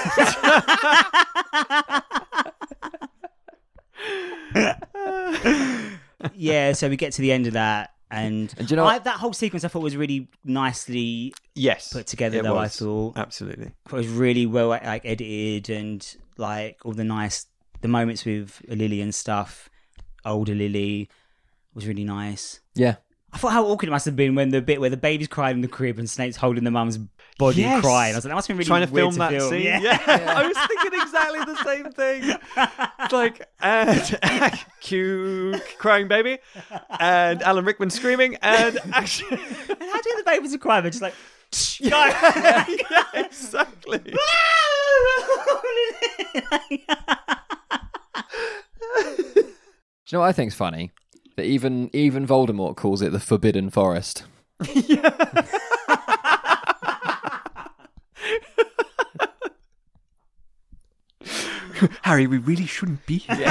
Yeah, so we get to the end of that, and And do you know what? that whole sequence I thought was really nicely yes, put together. it Though I was. thought Absolutely. it was really well like edited, and like all the moments with Lily and stuff. Older Lily was really nice. Yeah. I thought how awkward it must have been when the bit where the baby's crying in the crib and Snape's holding the mum's body Yes. crying. I was like, that must have been really Trying to weird film that scene. Yeah. Yeah. I was thinking exactly the same thing. It's like, and cue crying baby, and Alan Rickman screaming, and action. And how do the babies cry? They're just like, yeah, exactly. Do you know what I think's funny? That even Voldemort calls it the Forbidden Forest. Harry, we really shouldn't be here.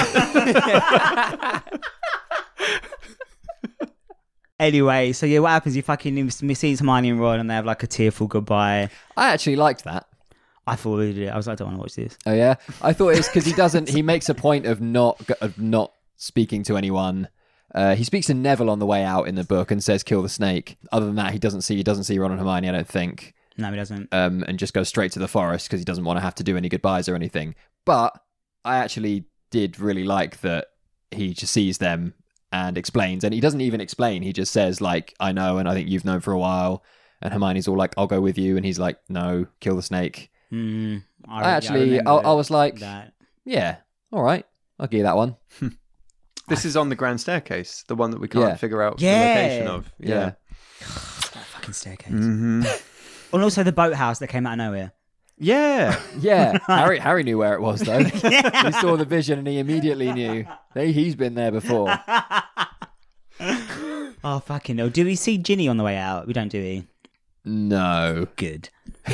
Anyway, so yeah, what happens? You fucking sees Hermione and Ron, and they have like a tearful goodbye. I actually liked that. I thought we did it. I was like, I don't want to watch this. Oh yeah, I thought it was because he makes a point of not speaking to anyone. He speaks to Neville on the way out in the book and says kill the snake. Other than that, he doesn't see Ron and Hermione, I don't think. No, he doesn't. And just goes straight to the forest because he doesn't want to have to do any goodbyes or anything. But I actually did really like that he just sees them and explains, and he doesn't even explain. He just says like, I know, and I think you've known for a while. And Hermione's all like, I'll go with you, and he's like, no, kill the snake. I I was like, that. yeah, all right, I'll give you that one. This is on the grand staircase, the one that we can't Yeah. figure out Yeah. the location of. Yeah. That fucking staircase. Mm-hmm. And also the boathouse that came out of nowhere. Yeah. Yeah, Harry knew where it was though. He saw the vision and he immediately knew. He's been there before. Oh, fucking hell. Do we see Ginny on the way out? We don't, do we? No. Good.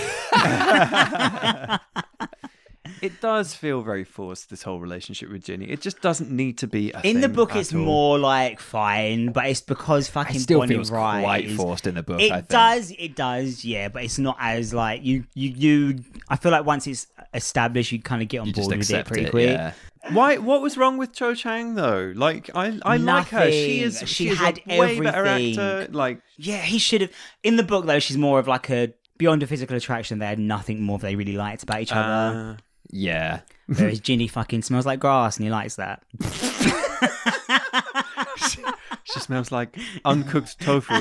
It does feel very forced, this whole relationship with Ginny. It just doesn't need to be a In the thing book, at it's all. more like fine, but it's because fucking It still Bonnie feels Wright quite is- forced in the book, I think. It does, yeah, but it's not as like you. I feel like once it's established, you kind of get on You board just with it accept pretty it, quick. yeah. Why? What was wrong with Cho Chang though? Like, I like her. She is. Nothing. She She is had a way better everything. actor. Like, Yeah, he should have. In the book, though, she's more of like a beyond a physical attraction. They had nothing more they really liked about each other. Yeah. Whereas Ginny fucking smells like grass, and he likes that. she smells like uncooked tofu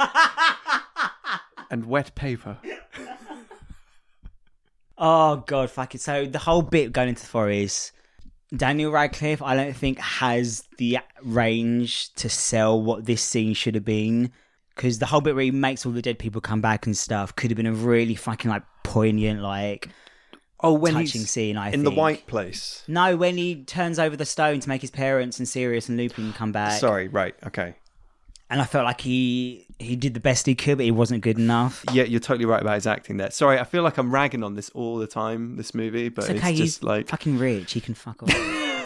and wet paper. Oh god, fuck it. So the whole bit going into the forest, Daniel Radcliffe, I don't think has the range to sell what this scene should have been. Because the whole bit where he makes all the dead people come back and stuff could have been a really fucking like poignant, like Oh, when touching he's scene. I in think the White Place. No, when he turns over the stone to make his parents and Sirius and Lupin come back. Sorry, right, okay. And I felt like he did the best he could, but he wasn't good enough. Yeah, you're totally right about his acting there. Sorry, I feel like I'm ragging on this all the time, this movie, but It's okay, it's just he's like... fucking rich. He can fuck off.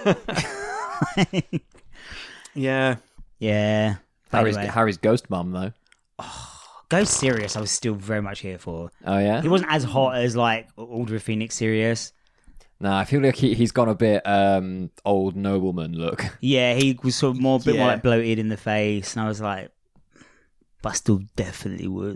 Yeah. Yeah. But anyway, Harry's ghost mum, though. Ghost Sirius, I was still very much here for. Oh, yeah? He wasn't as hot as like Order of Phoenix Sirius. No, I feel like he's gone a bit old nobleman look. Yeah, he was sort of bit more Yeah. like bloated in the face, and I was like, but I still definitely would.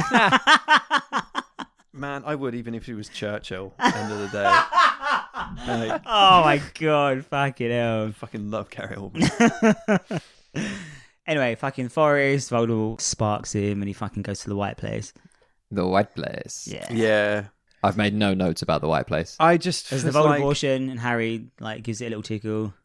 Man, I would, even if he was Churchill, end of the day. Like, Oh my god, fucking hell. I fucking love Gary Oldman. Anyway, fucking Forrest, Voldemort sparks him, and he fucking goes to the White Place. The White Place. Yeah. Yeah. I've made no notes about the White Place. I just... There's the was like- Voldemortian, and Harry like gives it a little tickle.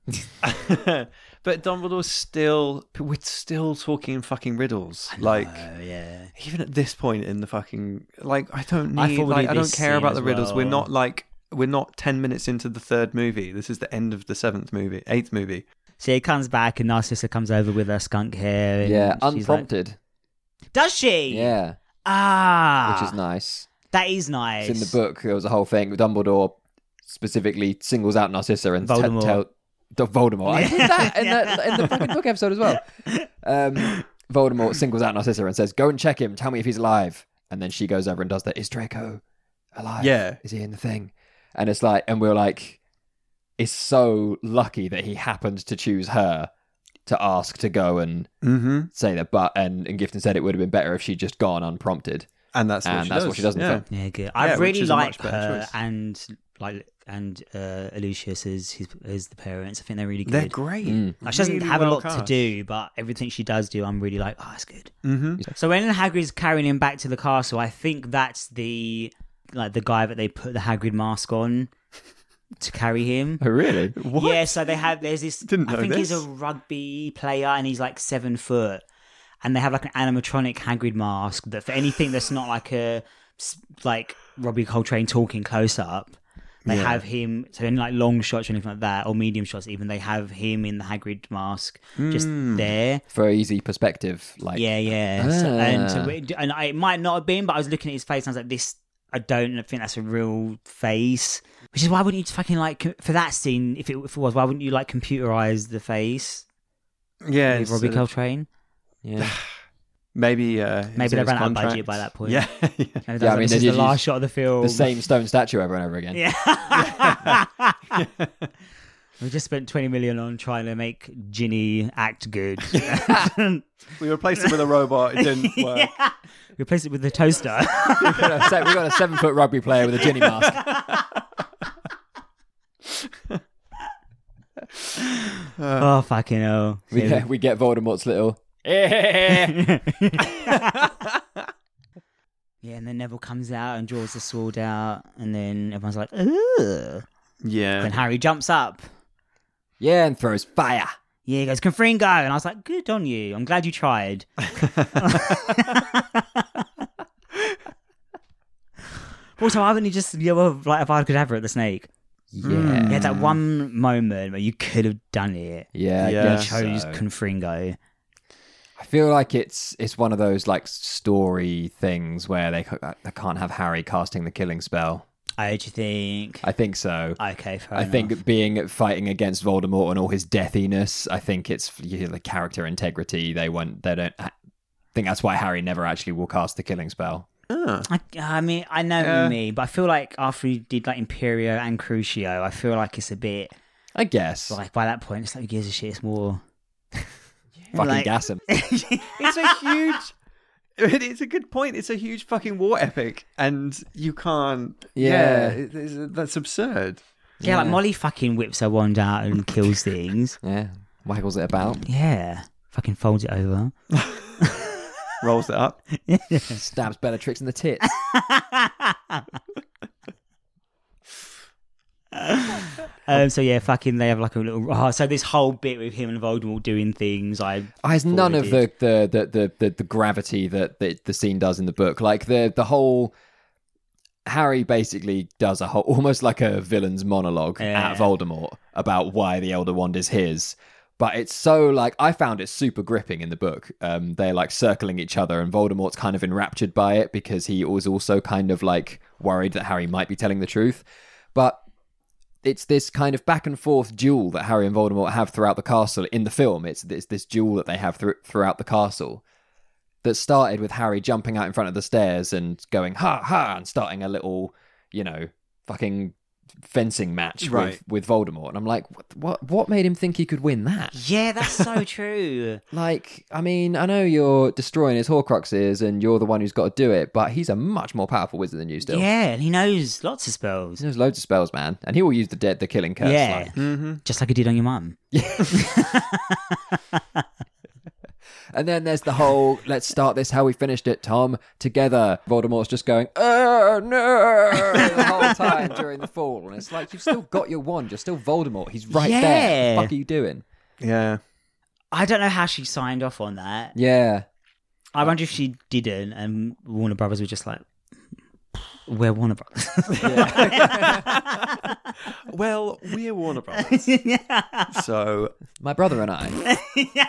But Dumbledore's still... We're still talking in fucking riddles. Like... Oh, yeah. Even at this point in the fucking like I don't I need thought we like did I don't this care scene about as the riddles. well. We're not 10 minutes into the third movie. This is the end of the eighth movie. So he comes back, and Narcissa comes over with her skunk hair. And Yeah, she's like, unprompted. does she? Yeah, Ah. which is nice. That is nice. It's in the book, there was a whole thing. Dumbledore specifically singles out Narcissa and Voldemort. Voldemort. I did that in, Yeah. in the fucking book episode as well. Voldemort singles out Narcissa and says, "Go and check him. Tell me if he's alive." And then she goes over and does that. Is Draco alive? Yeah. Is he in the thing? And it's like, and we're like, it's so lucky that he happened to choose her to ask to go and say that. But and Gifton said it would have been better if she'd just gone unprompted. And that's what she does. in the Yeah. film. Yeah, good. Yeah, I which really is a like much better her choice. and Lucius as the parents. I think they're really good. They're great. Like, she doesn't Really have a well lot to cast. do, but everything she does do, I'm really like, oh, that's good. Mm-hmm. So when Hagrid's carrying him back to the castle, I think that's the guy that they put the Hagrid mask on to carry him. Oh, really? What? Yeah, so there's this. Didn't I know think he's this. a rugby player, and he's like 7 foot, and they have like an animatronic Hagrid mask that for anything that's not like Robbie Coltrane talking close up. They Yeah. have him, so in like long shots or anything like that, or medium shots even, they have him in the Hagrid mask just there. For easy perspective, like Yeah. And it might not have been, but I was looking at his face and I was like, this, I don't think that's a real face. Which is why wouldn't you just fucking like, for that scene, if it was, why wouldn't you like computerize the face Yeah. with Robbie Coltrane? yeah. Maybe Maybe they ran out of budget by that point. Yeah. And Yeah, I mean, this they is did the last use shot of the film. The same stone statue over and over again. Yeah. We just spent 20 million on trying to make Ginny act good. We replaced it with a robot. It didn't work. Yeah. Replace it with the toaster. We've got a 7-foot rugby player with a Ginny mask. Oh, fucking hell. We get Voldemort's little. Yeah, and then Neville comes out and draws the sword out, and then everyone's like, ugh. Yeah. Then Harry jumps up. Yeah, and throws fire. Yeah, he goes, Confringo. And I was like, good on you. I'm glad you tried. Also, why wouldn't you just yell like if I could have her at the snake? Yeah. You had that one moment where you could have done it. Yeah, Yeah. I You guess chose so. Confringo. I feel like it's one of those like story things where they can't have Harry casting the killing spell. Do you think? I think so. Okay, fair I enough. think fighting against Voldemort and all his deathiness, I think it's the character integrity. They don't think that's why Harry never actually will cast the killing spell. I mean, I know what you mean, but I feel like after he did like Imperio and Crucio, I feel like it's a bit I guess. like by that point, it's like who gives a shit? It's more Fucking like- gas him. It's a huge. It's a good point. It's a huge fucking war epic, and you can't. Yeah. That's absurd. Yeah, like Molly fucking whips her wand out and kills things. Yeah. Waggles it about. Yeah, fucking folds it over. Rolls it up. Stabs Bellatrix in the tits. So yeah, fucking they have like a little. Oh, so this whole bit with him and Voldemort doing things, Has none of did. the gravity that the scene does in the book. Like the whole Harry basically does a whole almost like a villain's monologue Yeah. at Voldemort about why the Elder Wand is his. But it's so like I found it super gripping in the book. They're like circling each other, and Voldemort's kind of enraptured by it because he was also kind of like worried that Harry might be telling the truth. But it's this kind of back and forth duel that Harry and Voldemort have throughout the castle in the film. It's this duel that they have throughout the castle that started with Harry jumping out in front of the stairs and going ha ha and starting a little, fucking fencing match with Voldemort. And I'm like, what made him think he could win that? Yeah, that's so true. Like, I mean, I know you're destroying his Horcruxes and you're the one who's got to do it, but he's a much more powerful wizard than you still. Yeah, and he knows lots of spells. He knows loads of spells, man. And he will use the killing curse. Yeah, like. just like he did on your mum. And then there's the whole, let's start this how we finished it, Tom, together. Voldemort's just going, oh, no, the whole time during the fall. And it's like, you've still got your wand. You're still Voldemort. He's right there. What the fuck are you doing? Yeah. I don't know how she signed off on that. Yeah. I wonder if she didn't and Warner Brothers were just like, we're Warner Brothers. Well, we're Warner Brothers. So... My brother and I.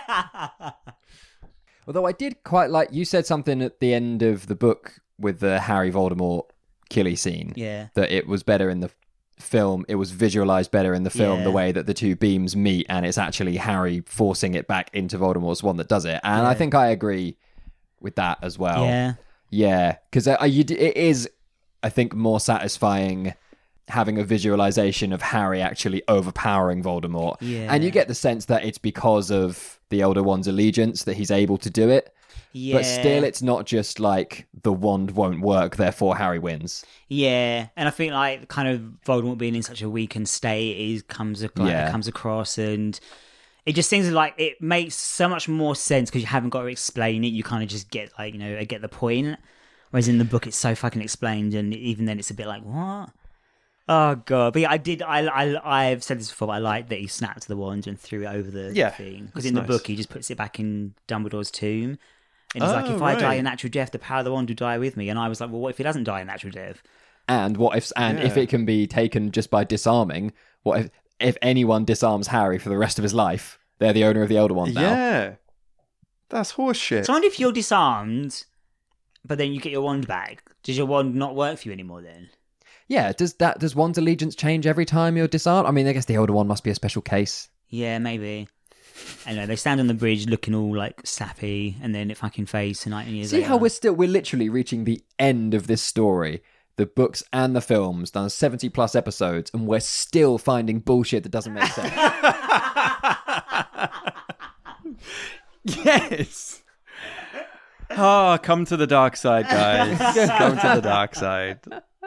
Although I did quite like, you said something at the end of the book with the Harry Voldemort killy scene. Yeah. That it was better in the film. It was visualized better in the film, Yeah. the way that the two beams meet, and it's actually Harry forcing it back into Voldemort's wand that does it. And I think I agree with that as well. Yeah. Yeah. Because it is, I think, more satisfying having a visualization of Harry actually overpowering Voldemort. Yeah. And you get the sense that it's because of the Elder Wand's allegiance that he's able to do it. Yeah. But still, it's not just like the wand won't work, therefore Harry wins. Yeah, and I think like kind of Voldemort being in such a weakened state comes across, and it just seems like it makes so much more sense because you haven't got to explain it. You kind of just get like get the point. Whereas in the book, it's so fucking explained, and even then, it's a bit like what. Oh god! But yeah, I've said this before. But I like that he snapped the wand and threw it over the thing because in the book he just puts it back in Dumbledore's tomb, and he's like, "If I die a natural death, the power of the wand will die with me." And I was like, "Well, what if he doesn't die a natural death?" And what if? And if it can be taken just by disarming? What if anyone disarms Harry for the rest of his life? They're the owner of the Elder Wand now. Yeah, that's horseshit. So I wonder if you're disarmed, but then you get your wand back. Does your wand not work for you anymore then? Yeah, does one's allegiance change every time you're disarmed? I mean, I guess the Elder Wand must be a special case. Yeah, maybe. Anyway, they stand on the bridge looking all like sappy, and then it fucking fades to 19 years See later. how we're literally reaching the end of this story. The books and the films, done 70 plus episodes, and we're still finding bullshit that doesn't make sense. Yes. Oh, come to the dark side, guys. Come to the dark side.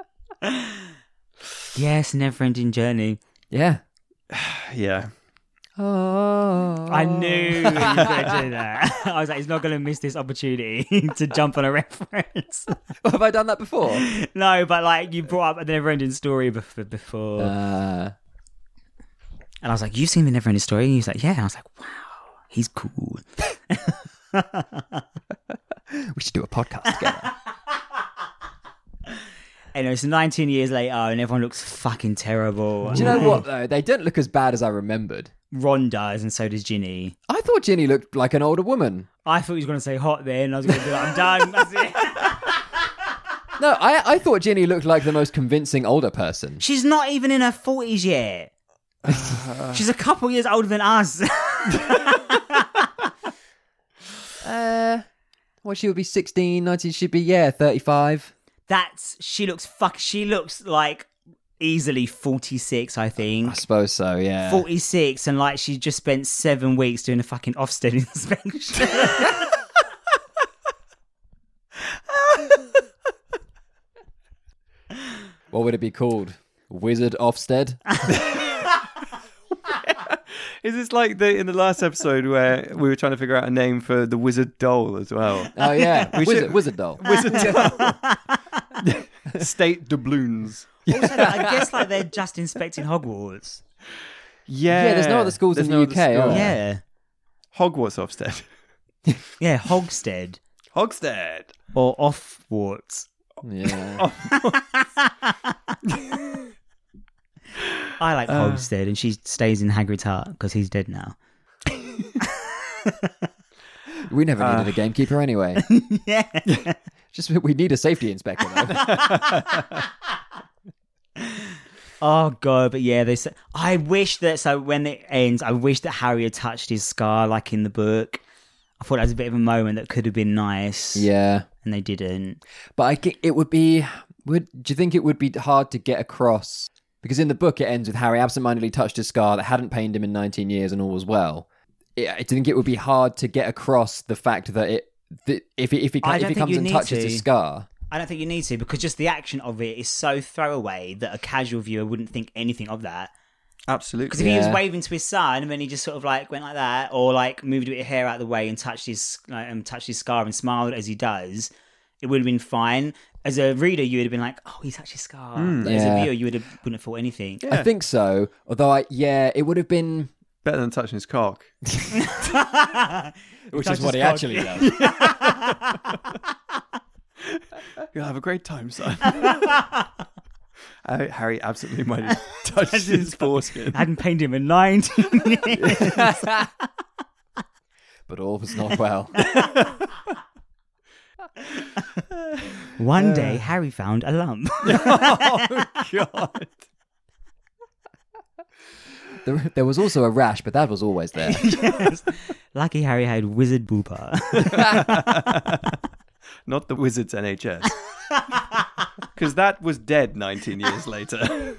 Yes, never-ending journey. Yeah. Yeah. Oh. I knew you were going to do that. I was like, he's not going to miss this opportunity to jump on a reference. Have I done that before? No, but like you brought up the never-ending story before. Uh, And I was like, you've seen the never-ending story? And he was like, yeah. And I was like, wow, he's cool. we should do a podcast together. Anyway, it's 19 years later and everyone looks fucking terrible. Do you know what, though? They don't look as bad as I remembered. Ron does, and so does Ginny. I thought Ginny looked like an older woman. I thought he was going to say hot then. I was going to be like, I'm done. That's it. No, I thought Ginny looked like the most convincing older person. She's not even in her 40s yet. She's a couple years older than us. Well, she would be 16, 19, she'd be, 35. She looks like easily 46, I think. I suppose so, yeah. 46, and like she just spent 7 weeks doing a fucking Ofsted inspection. What would it be called? Wizard Ofsted? Is this like in the last episode where we were trying to figure out a name for the wizard doll as well? Oh, yeah. Wizard doll. Wizard doll. State doubloons. Also, I guess like they're just inspecting Hogwarts. Yeah. Yeah, there's no other schools in the no UK, other are schools. there? Yeah. Hogwarts Ofsted. Yeah, Hogsted. Hogsted. Or Offwarts. Yeah. I like Hogsted, and she stays in Hagrid's hut because he's dead now. We never needed a gamekeeper anyway. Yeah. Just we need a safety inspector though. Oh god, but yeah, they said. I wish that. So when it ends, I wish that Harry had touched his scar like in the book. I thought that was a bit of a moment that could have been nice. Yeah, and they didn't. but I think it would be. Do you think it would be hard to get across? Because in the book, it ends with Harry absentmindedly touched his scar that hadn't pained him in 19 years, and all was well. I think it would be hard to get across the fact that if he comes and touches his scar. I don't think you need to, because just the action of it is so throwaway that a casual viewer wouldn't think anything of that. Absolutely. Because if he was waving to his son and then he just sort of like went like that, or like moved a bit of hair out of the way and touched his scar and smiled as he does, it would have been fine. As a reader, you would have been like, "Oh, he touched his scar." But as a viewer, you wouldn't have thought anything. Yeah. I think so. Although, it would have been better than touching his cock, which is what he actually does. You'll have a great time, son. Harry absolutely might have touched his foreskin. I hadn't pained him in 19 years. But all was not well. One day, Harry found a lump. Oh, God. There was also a rash, but that was always there. Yes. Lucky Harry had wizard booper. Not the Wizards NHS. Because that was dead 19 years later.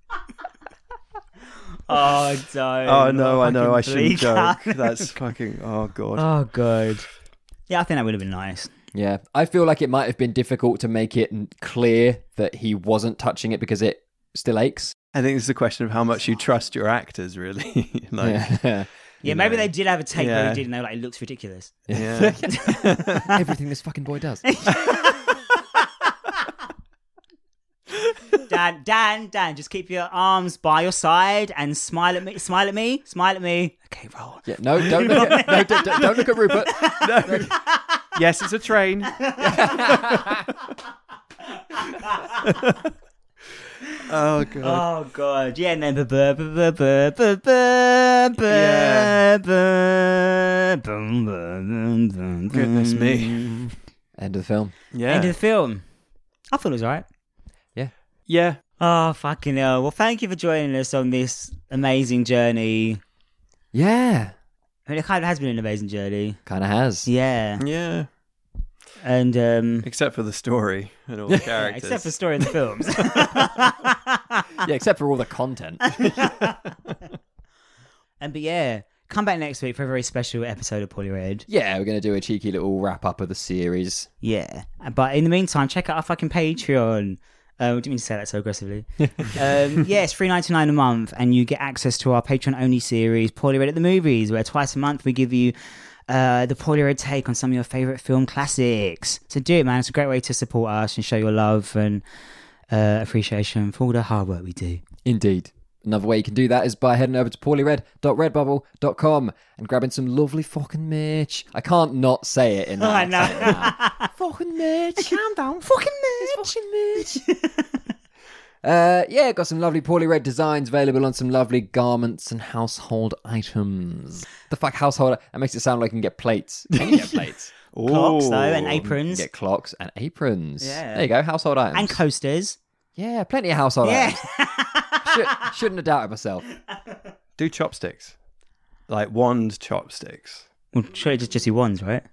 Oh, don't. Oh, no, I know. I shouldn't bleak joke. out. That's fucking... Oh, God. Oh, God. Yeah, I think that would have been nice. Yeah, I feel like it might have been difficult to make it clear that he wasn't touching it because it still aches. I think it's a question of how much you trust your actors, really. Yeah, maybe they did have a take where he did, and they were like, it looks ridiculous. Yeah. Everything this fucking boy does. Dan, just keep your arms by your side and smile at me. Okay, roll. Yeah, no, don't look at Rupert. No. Yes, it's a train. Oh, God. Oh, God. Yeah, and then Goodness me. End of the film. Yeah. End of the film. I thought it was alright. Yeah. Oh, fucking hell. Well, thank you for joining us on this amazing journey. Yeah. I mean, it kind of has been an amazing journey. Kind of has. Yeah. Yeah. And, Except for the story and all the characters. except for story in the films. Yeah, except for all the content. But yeah, come back next week for a very special episode of Poly Red. Yeah, we're going to do a cheeky little wrap up of the series. Yeah. But in the meantime, check out our fucking Patreon. I didn't mean to say that so aggressively. Yeah, it's $3.99 a month, and you get access to our Patreon-only series, Poly Red at the Movies, where twice a month we give you the Poly Red take on some of your favourite film classics. So do it, man. It's a great way to support us and show your love and appreciation for all the hard work we do. Indeed. Another way you can do that is by heading over to polyred.redbubble.com and grabbing some lovely fucking merch. I can't not say it in that. I know. accent now. Fucking merch. Calm down. Fucking Yeah, got some lovely Poly Red designs available on some lovely garments and household items. The fuck household? That makes it sound like you can get plates. Can you get plates? Clocks, though, and You aprons. can get clocks and aprons. Yeah. There you go, household items. And coasters. Yeah, plenty of household Yeah. items. Shouldn't have doubted myself. Do chopsticks. Like wand chopsticks. Well, surely just your wands, right?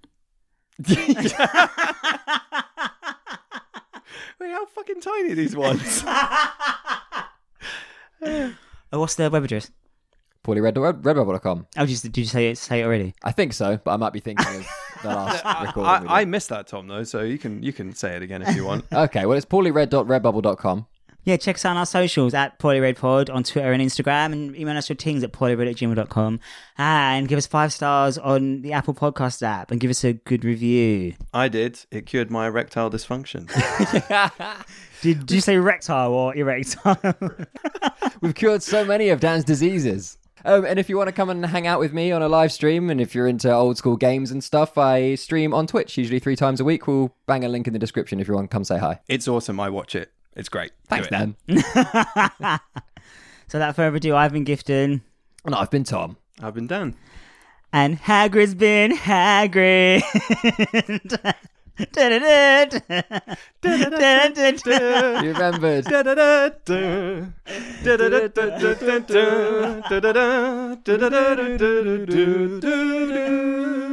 Wait, how fucking tiny are these ones? What's the web address? polyred.redbubble.com. Oh, did you say it already? I think so, but I might be thinking of the last recording. I missed that, Tom, though, so you can say it again if you want. Okay, well, it's polyred.redbubble.com. Yeah, check us out on our socials at PolyRedPod on Twitter and Instagram, and email us your things at polyred@gmail.com, and give us 5 stars on the Apple Podcast app and give us a good review. I did. It cured my erectile dysfunction. Did you say erectile or erectile? We've cured so many of Dan's diseases. And if you want to come and hang out with me on a live stream, and if you're into old school games and stuff, I stream on Twitch usually 3 times a week. We'll bang a link in the description if you want to come say hi. It's awesome. I watch it. It's great. Thanks, Do it. Dan. So without further ado, I've been Gifton. And I've been Tom. I've been done. And Hagrid's been Hagrid. You remembered.